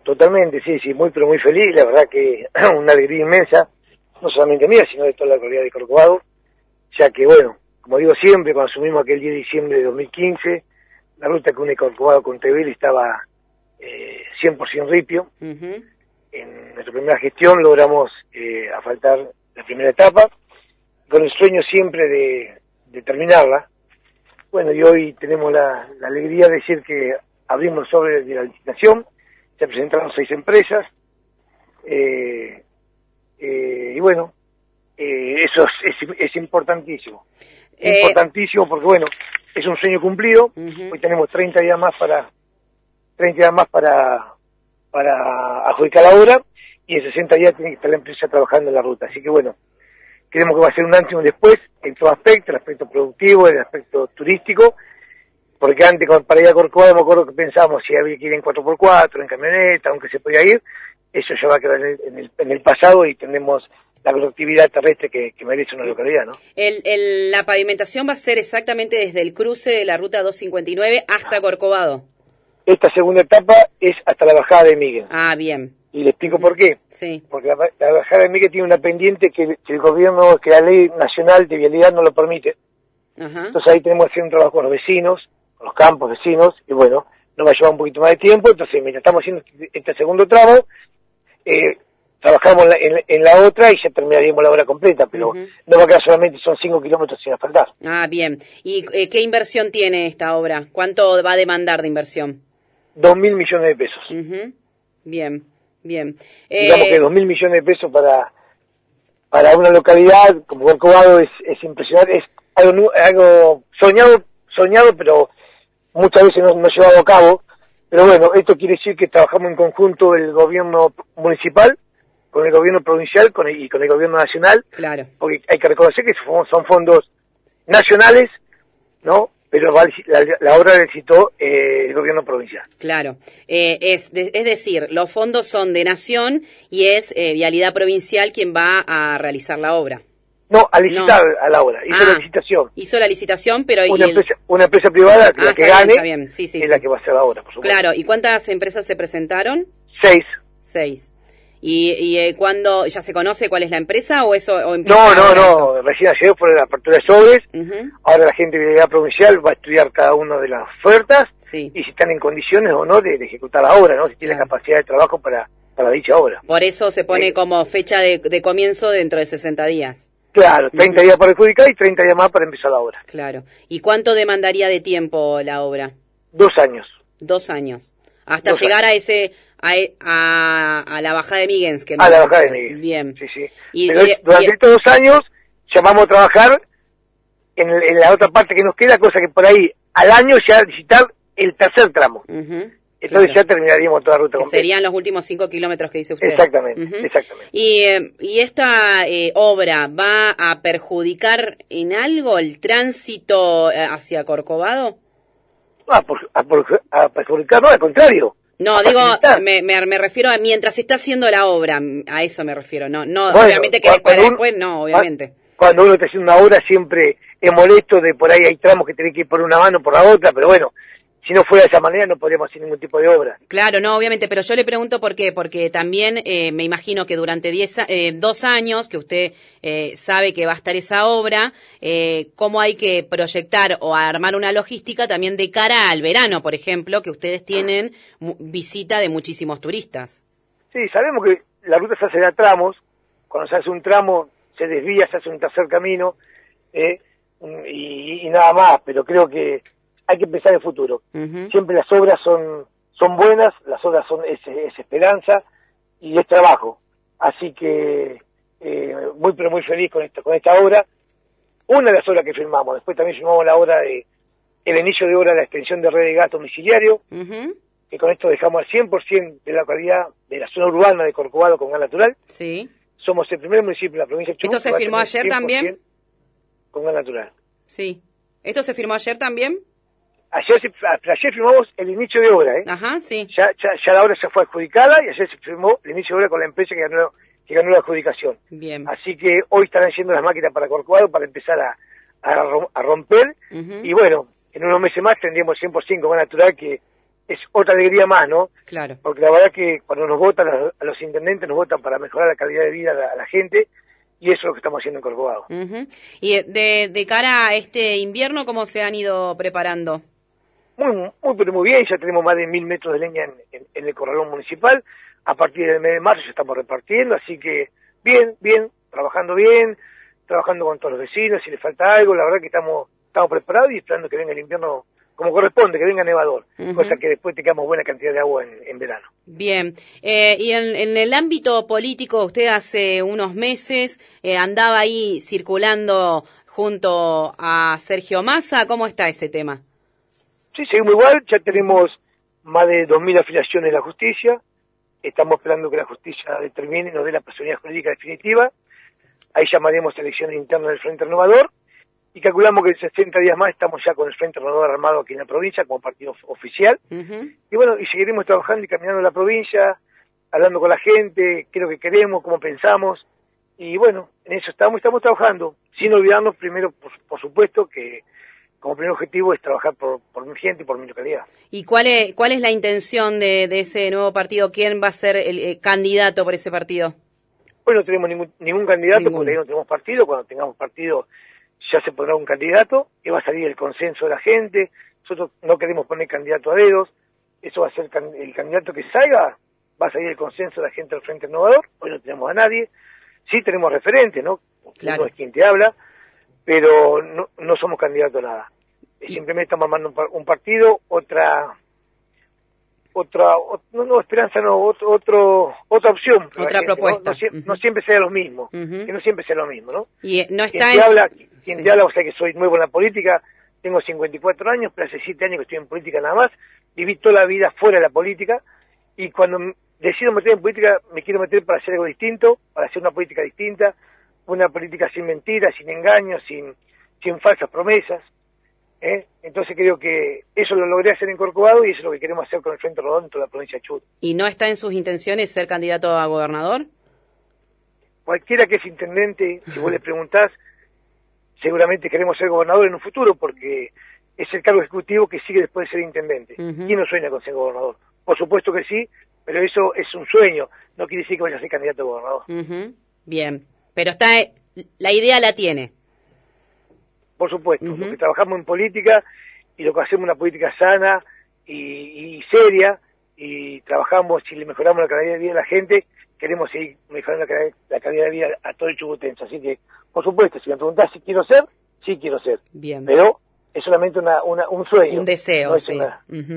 Totalmente, sí, sí, muy pero muy feliz, la verdad que una alegría inmensa, no solamente mía, sino de toda la localidad de Corcovado, ya que bueno, como digo siempre, cuando asumimos aquel 10 de diciembre de 2015, la ruta que une Corcovado con Tevel estaba 100% ripio. En nuestra primera gestión logramos asfaltar la primera etapa, con el sueño siempre de terminarla. Bueno, y hoy tenemos la alegría de decir que abrimos el sobre de la licitación, se presentaron 6 empresas, y bueno, eso es importantísimo. Importantísimo porque bueno, es un sueño cumplido. Hoy tenemos 30 días más para adjudicar la obra, y en 60 días tiene que estar la empresa trabajando en la ruta. Así que bueno, creemos que va a ser un antes y un después en todo aspecto, el aspecto productivo, el aspecto turístico, porque antes para ir a Corcovado me acuerdo que pensábamos si había que ir en 4x4, en camioneta, aunque se podía ir, eso ya va a quedar en el pasado y tenemos la conectividad terrestre que merece una localidad, ¿no? La pavimentación va a ser exactamente desde el cruce de la ruta 259 hasta Corcovado. Esta segunda etapa es hasta la bajada de Miguel. Ah, bien. Y le explico por qué. Sí. Porque la bajada de Miguel tiene una pendiente que el gobierno, que la ley nacional de vialidad no lo permite. Entonces ahí tenemos que hacer un trabajo con los vecinos, con los campos vecinos, y bueno, nos va a llevar un poquito más de tiempo. Entonces mientras estamos haciendo este segundo tramo, trabajamos en la otra y ya terminaríamos la obra completa, pero no va a quedar solamente, son 5 kilómetros sin asfaltar. Ah, bien. ¿Y qué inversión tiene esta obra? ¿Cuánto va a demandar de inversión? 2.000 millones de pesos. Bien, bien. Digamos que 2.000 millones de pesos para una localidad como Corcovado es impresionante, es algo soñado, pero muchas veces no llevado a cabo. Pero bueno, esto quiere decir que trabajamos en conjunto el gobierno municipal, con el gobierno provincial y con el gobierno nacional. Claro. Porque hay que reconocer que son fondos nacionales, ¿no? Pero la obra la licitó el gobierno provincial. Claro. Es decir, los fondos son de Nación y es Vialidad Provincial quien va a realizar la obra. No, a licitar a la obra. Hizo la licitación. Hizo la licitación, pero... Una empresa privada, la que gane, está bien. Sí, es la que va a hacer la obra, por supuesto. Claro. ¿Y cuántas empresas se presentaron? 6. 6. ¿Y cuándo ya se conoce cuál es la empresa o eso? O no. Recién ayer fue la apertura de sobres. Ahora la gente de Vialidad Provincial va a estudiar cada una de las ofertas y si están en condiciones o no de ejecutar la obra, ¿no? Si tiene la capacidad de trabajo para dicha obra. Por eso se pone como fecha de comienzo dentro de 60 días. Claro, 30 días para adjudicar y 30 días más para empezar la obra. Claro. ¿Y cuánto demandaría de tiempo la obra? 2 años. 2 años. Hasta llegar a ese... A la bajada de Miguel. A la bajada de Miguel. Bien. Sí. Pero durante estos 2 años llamamos a trabajar en la otra parte que nos queda, cosa que por ahí al año ya visitar el tercer tramo. Entonces ya terminaríamos toda la ruta completa. Serían los últimos 5 kilómetros que dice usted. Exactamente, exactamente. ¿Y esta obra va a perjudicar en algo el tránsito hacia Corcovado? A perjudicar, no, al contrario. No, digo, me refiero a mientras se está haciendo la obra, a eso me refiero, no bueno, obviamente que después no, obviamente. Cuando uno está haciendo una obra siempre es molesto, de por ahí hay tramos que tenés que ir por una mano, por la otra, pero bueno, si no fuera de esa manera no podríamos hacer ningún tipo de obra. Claro, no, obviamente, pero yo le pregunto por qué, porque también me imagino que durante 2 años que usted sabe que va a estar esa obra, cómo hay que proyectar o armar una logística también de cara al verano, por ejemplo, que ustedes tienen visita de muchísimos turistas. Sí, sabemos que la ruta se hace a tramos, cuando se hace un tramo se desvía, se hace un tercer camino, y nada más, pero creo que hay que pensar en el futuro. Siempre las obras son buenas, las obras es esperanza y es trabajo. Así que muy pero muy feliz con esta obra. Una de las obras que firmamos, después también firmamos la obra el inicio de obra de la extensión de red de gas domiciliario, que con esto dejamos al 100% de la localidad de la zona urbana de Corcovado con gas natural. Sí. Somos el primer municipio de la provincia de Chubut. ¿Esto se firmó ayer también? Con gas natural. Sí. ¿Esto se firmó ayer también? Ayer firmamos el inicio de obra, Ajá, sí. Ya la obra ya fue adjudicada y ayer se firmó el inicio de obra con la empresa que ganó la adjudicación. Bien. Así que hoy estarán yendo las máquinas para Corcovado para empezar a romper y bueno, en unos meses más tendríamos 100% gas natural que es otra alegría más, ¿no? Claro. Porque la verdad que cuando nos votan a los intendentes, nos votan para mejorar la calidad de vida a la gente, y eso es lo que estamos haciendo en Corcovado. Y de cara a este invierno, ¿cómo se han ido preparando? Pero muy bien, ya tenemos más de 1000 metros de leña en el corralón municipal. A partir del mes de marzo ya estamos repartiendo, así que bien, trabajando con todos los vecinos. Si les falta algo, la verdad que estamos preparados y esperando que venga el invierno como corresponde, que venga nevador, cosa que después tengamos buena cantidad de agua en verano. Bien, y en el ámbito político, usted hace unos meses andaba ahí circulando junto a Sergio Massa. ¿Cómo está ese tema? Sí, seguimos igual, ya tenemos más de 2000 afiliaciones en la justicia, estamos esperando que la justicia determine y nos dé la personalidad jurídica definitiva, ahí llamaremos elecciones internas del Frente Renovador, y calculamos que en 60 días más estamos ya con el Frente Renovador armado aquí en la provincia como partido oficial, y bueno, y seguiremos trabajando y caminando en la provincia, hablando con la gente, qué es lo que queremos, cómo pensamos, y bueno, en eso estamos trabajando, sin olvidarnos primero, por supuesto, que como primer objetivo es trabajar por mi gente y por mi localidad. ¿Y cuál es la intención de ese nuevo partido? ¿Quién va a ser el candidato por ese partido? Bueno, no tenemos ningún candidato, porque ahí no tenemos partido. Cuando tengamos partido ya se pondrá un candidato, que va a salir el consenso de la gente. Nosotros no queremos poner candidato a dedos, eso va a ser el candidato que salga, va a salir el consenso de la gente del Frente Renovador. Hoy no tenemos a nadie, sí tenemos referentes, ¿no? Claro. Uno es quien te habla, pero no somos candidatos a nada. Simplemente estamos armando un partido, otra opción. Otra propuesta. No siempre sea lo mismo, que no siempre sea lo mismo, ¿no? Y no está quien te habla, o sea que soy nuevo en la política, tengo 54 años, pero hace 7 años que estoy en política nada más, viví toda la vida fuera de la política, y cuando decido meter en política, me quiero meter para hacer algo distinto, para hacer una política distinta, una política sin mentiras, sin engaños, sin falsas promesas. Entonces creo que eso lo logré hacer en Corcovado y eso es lo que queremos hacer con el Frente Renovador en toda la provincia de Chubut. ¿Y no está en sus intenciones ser candidato a gobernador? Cualquiera que es intendente, si vos le preguntás, seguramente queremos ser gobernador en un futuro porque es el cargo ejecutivo que sigue después de ser intendente. ¿Quién no sueña con ser gobernador? Por supuesto que sí, pero eso es un sueño, no quiere decir que vaya a ser candidato a gobernador. Bien, pero la idea la tiene. Por supuesto, porque trabajamos en política y lo que hacemos es una política sana y seria, y trabajamos, si le mejoramos la calidad de vida a la gente, queremos seguir mejorando la calidad de vida a todo el chubutense. Así que, por supuesto, si me preguntás si quiero ser, sí quiero ser. Bien. Pero es solamente un sueño. Un deseo, no sí.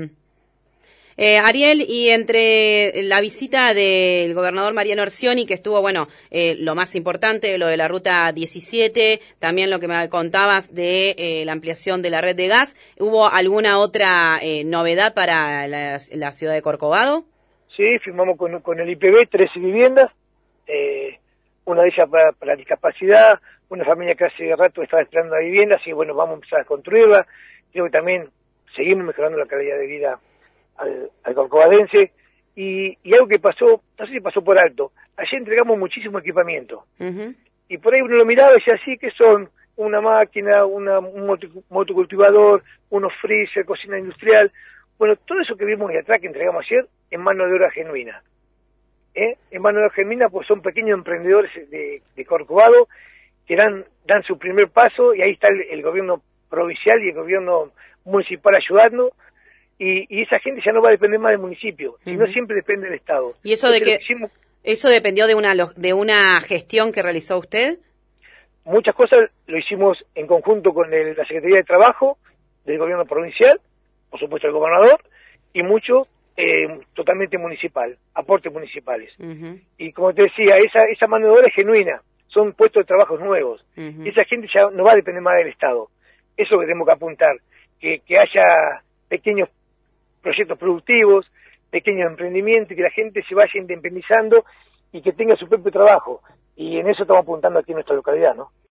Ariel, y entre la visita del gobernador Mariano Orsioni, que estuvo, lo más importante, lo de la Ruta 17, también lo que me contabas de la ampliación de la red de gas, ¿hubo alguna otra novedad para la ciudad de Corcovado? Sí, firmamos con el IPB 13 viviendas, una de ellas para discapacidad, una familia que hace rato estaba esperando la vivienda, así que vamos a empezar a construirla. Creo que también seguimos mejorando la calidad de vida al corcovadense, y algo que pasó, no sé si pasó por alto, ayer entregamos muchísimo equipamiento, y por ahí uno lo miraba y decía, sí, que son una máquina, un motocultivador, unos freezer, cocina industrial, todo eso que vimos ahí atrás que entregamos ayer, en mano de obra genuina, en mano de obra genuina, pues son pequeños emprendedores de Corcovado, que dan su primer paso, y ahí está el gobierno provincial y el gobierno municipal ayudando. Y esa gente ya no va a depender más del municipio, sino siempre depende del Estado. ¿Y eso eso dependió de una gestión que realizó usted? Muchas cosas lo hicimos en conjunto con la Secretaría de Trabajo del gobierno provincial, por supuesto el gobernador, y mucho totalmente municipal, aportes municipales. Y como te decía, esa mano de obra es genuina, son puestos de trabajo nuevos. Y esa gente ya no va a depender más del Estado. Eso es lo que tenemos que apuntar, que haya pequeños proyectos productivos, pequeños emprendimientos, y que la gente se vaya independizando y que tenga su propio trabajo. Y en eso estamos apuntando aquí en nuestra localidad, ¿no?